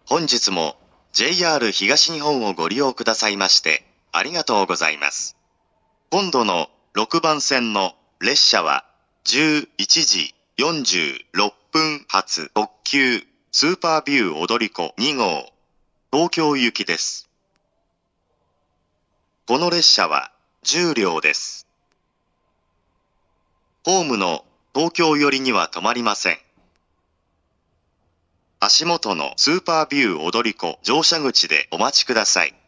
本日も JR 東日本をご利用くださいましてありがとうございます。今度の6番線の列車は11時46分発特急スーパービュー踊り子2号東京行きです。この列車は10両です。ホームの東京寄りには止まりません。足元のスーパービュー踊り子乗車口でお待ちください。